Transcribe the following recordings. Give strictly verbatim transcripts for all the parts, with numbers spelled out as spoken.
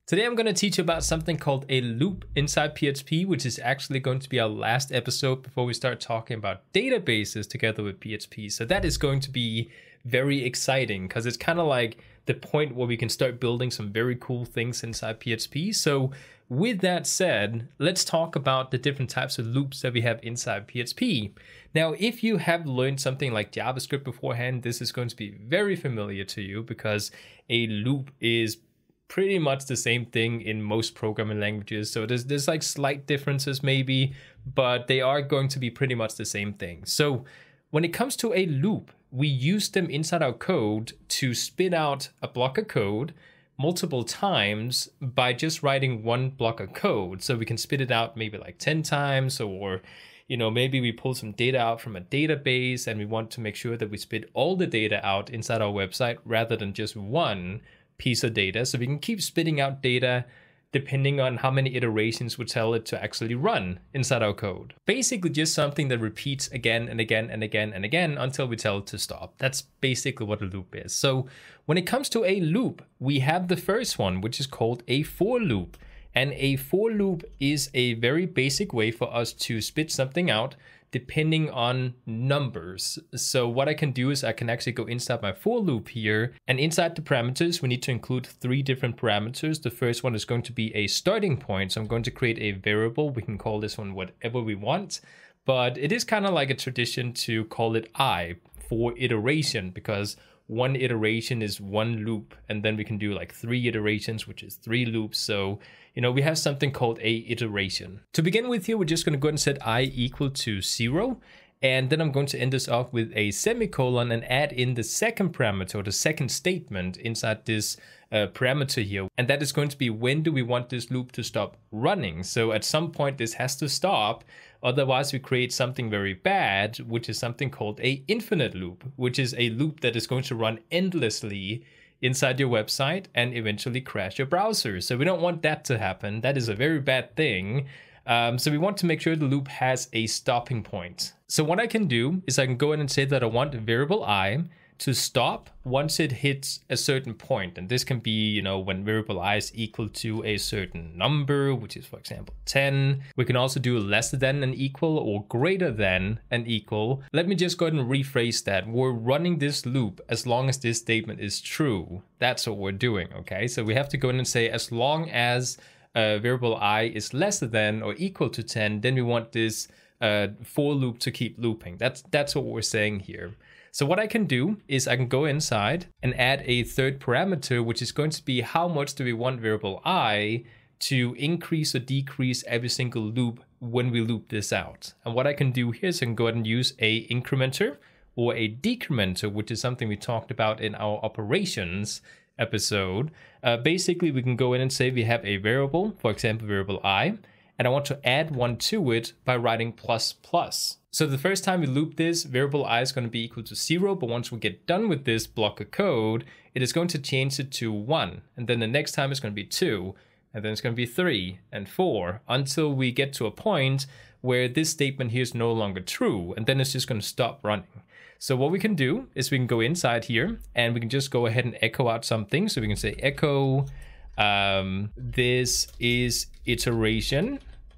Today I'm going to teach you about something called a loop inside P H P, which is actually going to be our last episode before we start talking about databases together with P H P. So that is going to be very exciting because it's kind of like the point where we can start building some very cool things inside P H P. So with that said, let's talk about the different types of loops that we have inside P H P. Now, if you have learned something like JavaScript beforehand, this is going to be very familiar to you because a loop is pretty much the same thing in most programming languages. So there's there's like slight differences maybe, but they are going to be pretty much the same thing. So when it comes to a loop, we use them inside our code to spit out a block of code multiple times by just writing one block of code. So we can spit it out maybe like ten times, or you know, maybe we pull some data out from a database and we want to make sure that we spit all the data out inside our website rather than just one piece of data. So we can keep spitting out data depending on how many iterations we tell it to actually run inside our code. Basically just something that repeats again and again and again and again until we tell it to stop. That's basically what a loop is. So when it comes to a loop, we have the first one, which is called a for loop. And a for loop is a very basic way for us to spit something out depending on numbers. So what I can do is I can actually go inside my for loop here, and inside the parameters, we need to include three different parameters. The first one is going to be a starting point. So I'm going to create a variable. We can call this one whatever we want, but it is kind of like a tradition to call it I for iteration, because one iteration is one loop, and then we can do like three iterations, which is three loops. So, you know, we have something called a iteration. To begin with here, we're just going to go ahead and set I equal to zero. And then I'm going to end this off with a semicolon and add in the second parameter, or the second statement inside this uh, parameter here. And that is going to be, when do we want this loop to stop running? So at some point this has to stop. Otherwise we create something very bad, which is something called a infinite loop, which is a loop that is going to run endlessly inside your website and eventually crash your browser. So we don't want that to happen. That is a very bad thing. Um, so we want to make sure the loop has a stopping point. So what I can do is I can go in and say that I want variable I to stop once it hits a certain point. And this can be, you know, when variable I is equal to a certain number, which is, for example, ten. We can also do less than an equal or greater than an equal. Let me just go ahead and rephrase that. We're running this loop as long as this statement is true. That's what we're doing, okay? So we have to go in and say, as long as uh, variable I is less than or equal to ten, then we want this uh, for loop to keep looping. That's, that's what we're saying here. So what I can do is I can go inside and add a third parameter, which is going to be how much do we want variable I to increase or decrease every single loop when we loop this out. And what I can do here is I can go ahead and use a incrementer or a decrementer, which is something we talked about in our operations episode. Uh, basically, we can go in and say we have a variable, for example, variable I, and I want to add one to it by writing plus plus. So the first time we loop this, variable I is going to be equal to zero, but once we get done with this block of code, it is going to change it to one. And then the next time it's going to be two, and then it's going to be three and four, until we get to a point where this statement here is no longer true, and then it's just going to stop running. So what we can do is we can go inside here, and we can just go ahead and echo out something. So we can say echo, um, this is iteration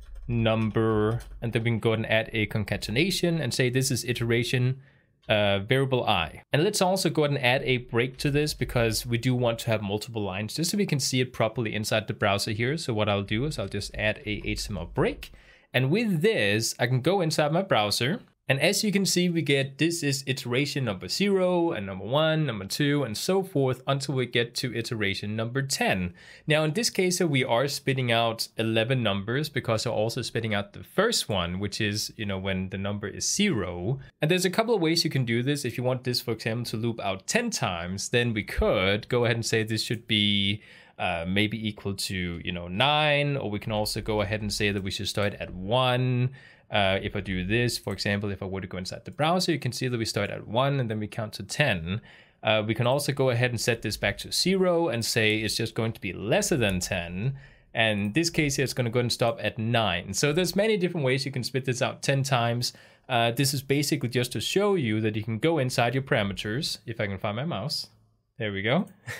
number, and then we can go ahead and add a concatenation and say this is iteration uh, variable I. And let's also go ahead and add a break to this, because we do want to have multiple lines just so we can see it properly inside the browser here. So what I'll do is I'll just add a H T M L break, and with this I can go inside my browser. And as you can see, we get this is iteration number zero and number one, number two, and so forth until we get to iteration number ten. Now, in this case, we are spitting out eleven numbers because we're also spitting out the first one, which is, you know, when the number is zero. And there's a couple of ways you can do this. If you want this, for example, to loop out ten times, then we could go ahead and say this should be uh, maybe equal to, you know, nine, or we can also go ahead and say that we should start at one. Uh, if I do this, for example, if I were to go inside the browser, you can see that we start at one and then we count to ten. Uh, we can also go ahead and set this back to zero and say it's just going to be lesser than ten. And in this case, it's going to go ahead and stop at nine. So there's many different ways you can spit this out ten times. Uh, this is basically just to show you that you can go inside your parameters. If I can find my mouse. There we go.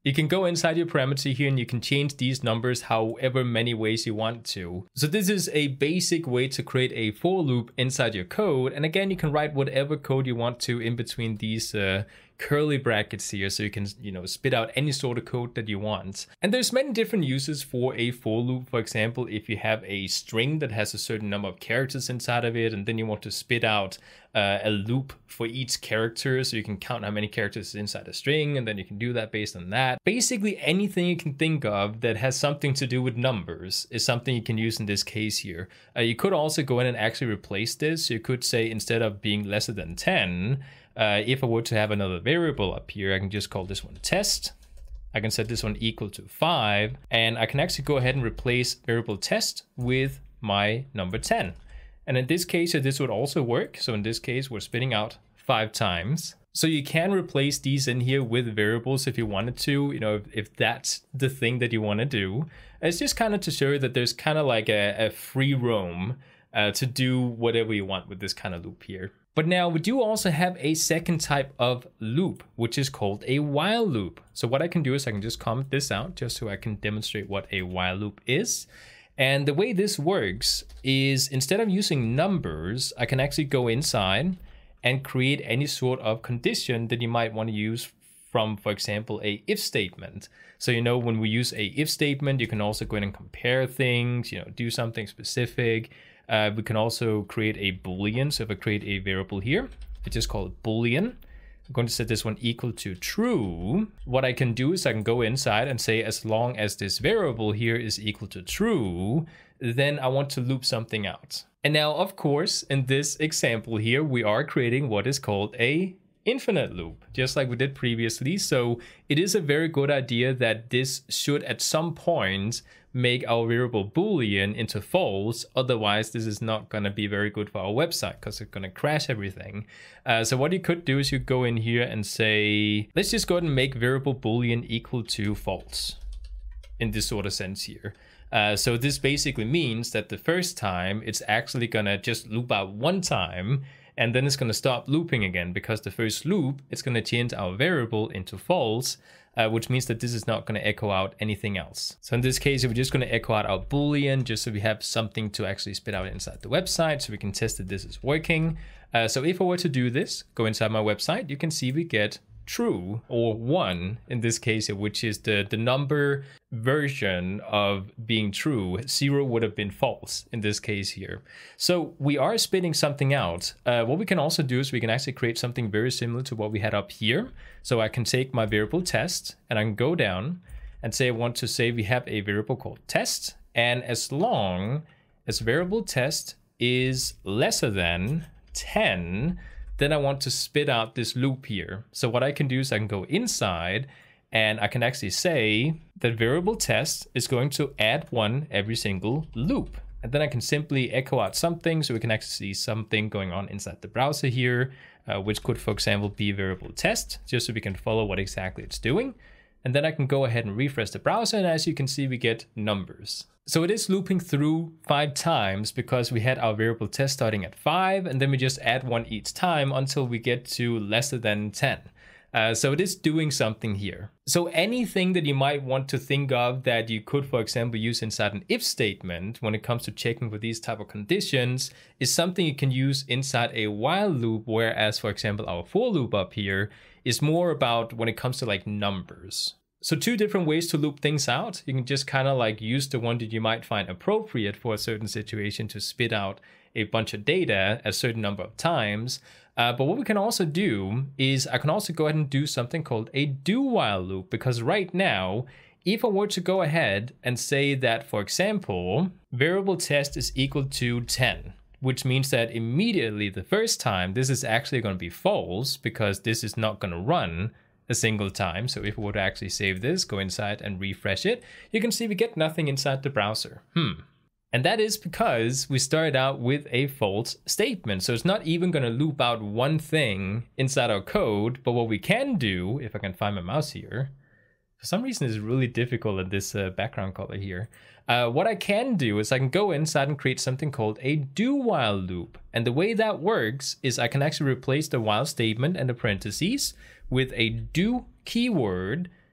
You can go inside your parameter here and you can change these numbers however many ways you want to. So this is a basic way to create a for loop inside your code. And again, you can write whatever code you want to in between these uh, curly brackets here, so you can, you know, spit out any sort of code that you want. And there's many different uses for a for loop. For example, if you have a string that has a certain number of characters inside of it, and then you want to spit out uh, a loop for each character, so you can count how many characters is inside a string, and then you can do that based on that. Basically, anything you can think of that has something to do with numbers is something you can use in this case here. Uh, you could also go in and actually replace this. So you could say, instead of being lesser than ten, Uh, if I were to have another variable up here, I can just call this one test. I can set this one equal to five, and I can actually go ahead and replace variable test with my number ten. And in this case, this would also work. So in this case, we're spitting out five times. So you can replace these in here with variables if you wanted to, you know, if, if that's the thing that you want to do. It's just kind of to show you that there's kind of like a, a free roam uh, to do whatever you want with this kind of loop here. But now we do also have a second type of loop, which is called a while loop. So what I can do is I can just comment this out just so I can demonstrate what a while loop is. And the way this works is, instead of using numbers, I can actually go inside and create any sort of condition that you might want to use from, for example, a if statement. So, you know, when we use a if statement, you can also go in and compare things, you know, do something specific. Uh, we can also create a boolean. So if I create a variable here, I just call it boolean. I'm going to set this one equal to true. What I can do is I can go inside and say, as long as this variable here is equal to true, then I want to loop something out. And now, of course, in this example here, we are creating what is called a infinite loop, just like we did previously. So it is a very good idea that this should at some point make our variable boolean into false. Otherwise, this is not going to be very good for our website because it's going to crash everything. Uh, so what you could do is you go in here and say, let's just go ahead and make variable boolean equal to false in this sort of sense here. Uh, so this basically means that the first time it's actually going to just loop out one time, and then it's going to stop looping again, because the first loop, it's going to change our variable into false, uh, which means that this is not going to echo out anything else. So in this case, we're just going to echo out our boolean just so we have something to actually spit out inside the website, so we can test that this is working. Uh, so if I were to do this, go inside my website, you can see we get true, or one in this case, which is the the number version of being true. Zero would have been false in this case here. So we are spitting something out. Uh, what we can also do is we can actually create something very similar to what we had up here. So I can take my variable test and I can go down and say I want to say we have a variable called test, and as long as variable test is lesser than ten, then I want to spit out this loop here. So what I can do is I can go inside and I can actually say that variable test is going to add one every single loop. And then I can simply echo out something, so we can actually see something going on inside the browser here, uh, which could, for example, be variable test, just so we can follow what exactly it's doing. And then I can go ahead and refresh the browser, and as you can see, we get numbers. So it is looping through five times because we had our variable test starting at five, and then we just add one each time until we get to lesser than ten. Uh, so it is doing something here. So anything that you might want to think of that you could, for example, use inside an if statement when it comes to checking for these type of conditions is something you can use inside a while loop, whereas, for example, our for loop up here is more about when it comes to like numbers. So two different ways to loop things out. You can just kind of like use the one that you might find appropriate for a certain situation to spit out a bunch of data a certain number of times. Uh, but what we can also do is I can also go ahead and do something called a do while loop, because right now, if I were to go ahead and say that, for example, variable test is equal to ten, which means that immediately the first time this is actually going to be false because this is not going to run a single time. So if we were to actually save this, go inside and refresh it, you can see we get nothing inside the browser. Hmm. And that is because we started out with a false statement. So it's not even going to loop out one thing inside our code. But what we can do, if I can find my mouse here, for some reason it's really difficult in this uh, background color here. Uh, what I can do is I can go inside and create something called a do while loop. And the way that works is I can actually replace the while statement and the parentheses with a do keyword.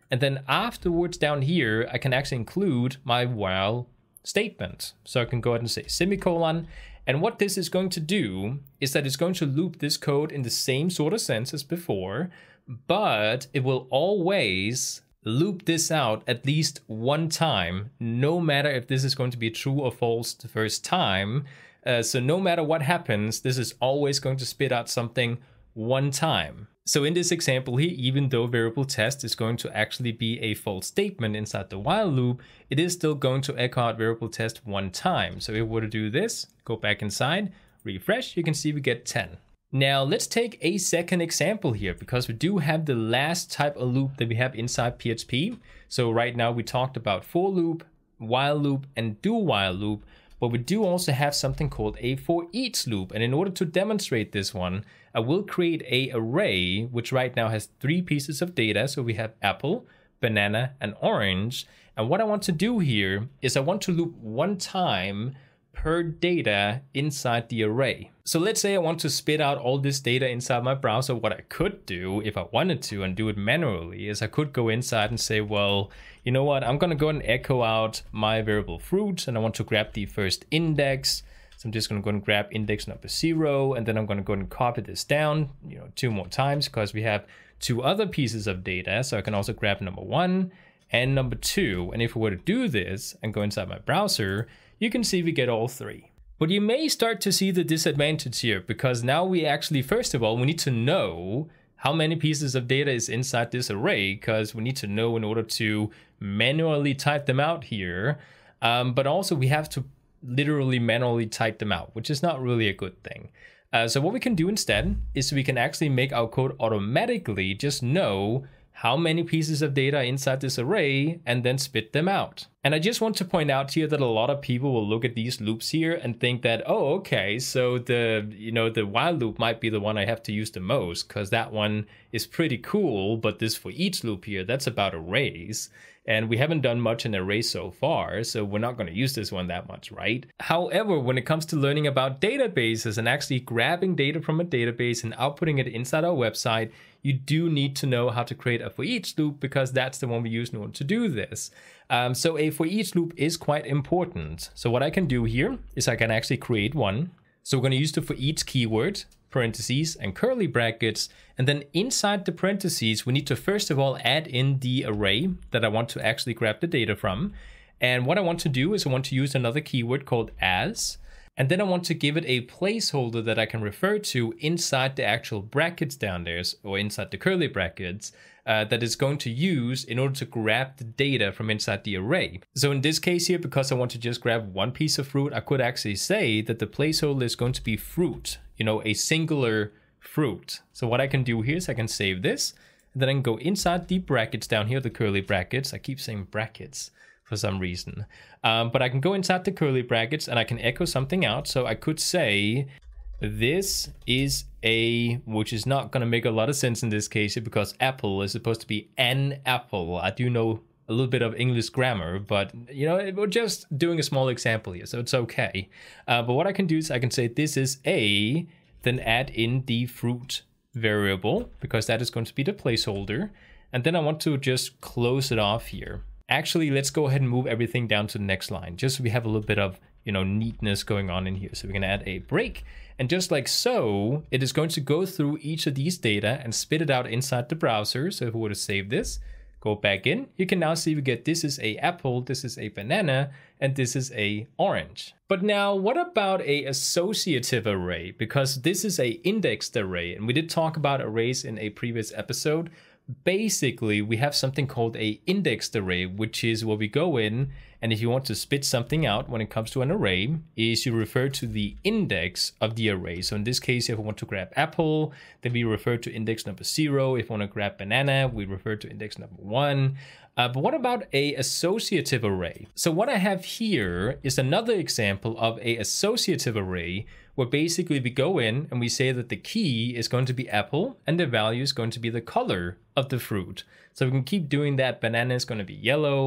And then afterwards down here, I can actually include my while statement. So I can go ahead and say semicolon. And what this is going to do is that it's going to loop this code in the same sort of sense as before, but it will always loop this out at least one time, no matter if this is going to be true or false the first time. Uh, so no matter what happens, this is always going to spit out something one time. So in this example here, even though variable test is going to actually be a false statement inside the while loop, it is still going to echo out variable test one time. So if we were to do this, go back inside, refresh, you can see we get ten. Now let's take a second example here, because we do have the last type of loop that we have inside P H P. So right now we talked about for loop, while loop, and do while loop, but we do also have something called a for each loop. And in order to demonstrate this one, I will create a array, which right now has three pieces of data. So we have apple, banana, and orange. And what I want to do here is I want to loop one time per data inside the array. So let's say I want to spit out all this data inside my browser. What I could do if I wanted to and do it manually is I could go inside and say, well, you know what, I'm going to go and echo out my variable fruit, and I want to grab the first index. So I'm just going to go and grab index number zero, and then I'm going to go and copy this down, you know, two more times because we have two other pieces of data. So I can also grab number one and number two. And if we were to do this and go inside my browser, you can see we get all three. But you may start to see the disadvantage here, because now we actually, first of all, we need to know how many pieces of data is inside this array, because we need to know in order to manually type them out here. Um, but also we have to literally manually type them out, which is not really a good thing. Uh, so what we can do instead is we can actually make our code automatically just know how many pieces of data inside this array and then spit them out. And I just want to point out here that a lot of people will look at these loops here and think that, oh, okay, so the, you know, the while loop might be the one I have to use the most because that one is pretty cool, but this for each loop here, that's about arrays. And we haven't done much in arrays so far, so we're not going to use this one that much, right? However, when it comes to learning about databases and actually grabbing data from a database and outputting it inside our website, you do need to know how to create a for each loop, because that's the one we use in order to do this. Um, so a for each loop is quite important. So what I can do here is I can actually create one. So we're going to use the for each keyword, parentheses and curly brackets. And then inside the parentheses, we need to first of all add in the array that I want to actually grab the data from. And what I want to do is I want to use another keyword called as. And then I want to give it a placeholder that I can refer to inside the actual brackets down there, or inside the curly brackets, uh, that is going to use in order to grab the data from inside the array. So in this case here, because I want to just grab one piece of fruit, I could actually say that the placeholder is going to be fruit, you know, a singular fruit. So what I can do here is I can save this, and then I can go inside the brackets down here, the curly brackets. I keep saying brackets for some reason. Um, but I can go inside the curly brackets and I can echo something out. So I could say, this is a, which is not going to make a lot of sense in this case because apple is supposed to be an apple. I do know a little bit of English grammar, but you know, we're just doing a small example here, so it's okay. Uh, but what I can do is I can say this is a, then add in the fruit variable, because that is going to be the placeholder. And then I want to just close it off here. Actually, let's go ahead and move everything down to the next line, just so we have a little bit of, you know, neatness going on in here. So we're going to add a break. And just like so, it is going to go through each of these data and spit it out inside the browser. So if we were to save this, go back in, you can now see we get this is a apple, this is a banana, and this is a orange. But now what about a associative array? Because this is a indexed array, and we did talk about arrays in a previous episode. Basically, we have something called a indexed array, which is where we go in, and if you want to spit something out when it comes to an array, is you refer to the index of the array. So in this case, if I want to grab apple, then we refer to index number zero. If I want to grab banana, we refer to index number one. Uh, but what about a associative array? So what I have here is another example of a associative array, where basically we go in and we say that the key is going to be apple and the value is going to be the color of the fruit. So we can keep doing that. Banana is going to be yellow.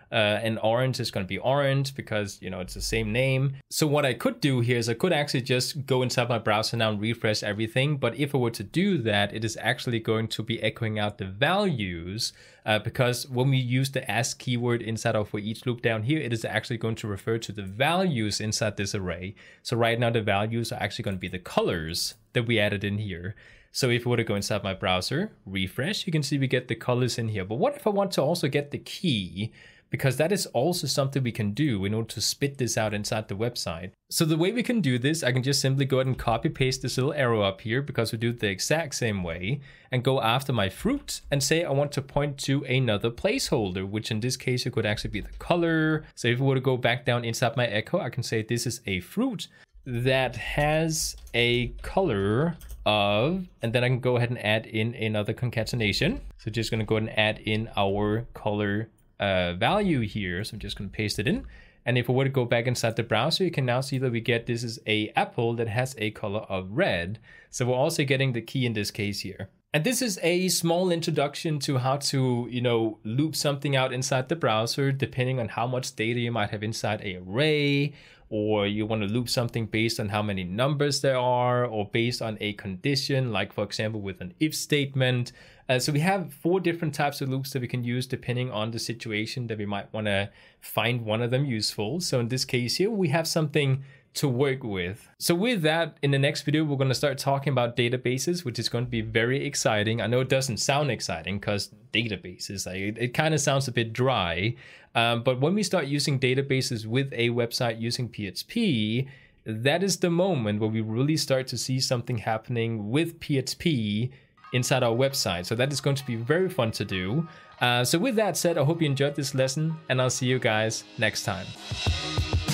Uh, and orange is going to be orange because, you know, it's the same name. So what I could do here is I could actually just go inside my browser now and refresh everything. But if I were to do that, it is actually going to be echoing out the values uh, because when we use the as keyword inside of for each loop down here, it is actually going to refer to the values inside this array. So right now the values are actually going to be the colors that we added in here. So if we were to go inside my browser, refresh, you can see we get the colors in here. But what if I want to also get the key? Because that is also something we can do in order to spit this out inside the website. So the way we can do this, I can just simply go ahead and copy paste this little arrow up here because we do it the exact same way and go after my fruit and say I want to point to another placeholder, which in this case, it could actually be the color. So if we were to go back down inside my echo, I can say this is a fruit that has a color of, and then I can go ahead and add in another concatenation. So just gonna go ahead and add in our color uh, value here. So I'm just gonna paste it in. And if I were to go back inside the browser, you can now see that we get this is a apple that has a color of red. So we're also getting the key in this case here. And this is a small introduction to how to, you know, loop something out inside the browser, depending on how much data you might have inside an array, or you want to loop something based on how many numbers there are, or based on a condition, like for example, with an if statement. Uh, so we have four different types of loops that we can use depending on the situation that we might want to find one of them useful. So in this case here, we have something to work with. So with that, in the next video, we're going to start talking about databases, which is going to be very exciting. I know it doesn't sound exciting because databases, like, it, it kind of sounds a bit dry. Um, but when we start using databases with a website using P H P, that is the moment where we really start to see something happening with P H P inside our website. So that is going to be very fun to do. Uh, so with that said, I hope you enjoyed this lesson, and I'll see you guys next time.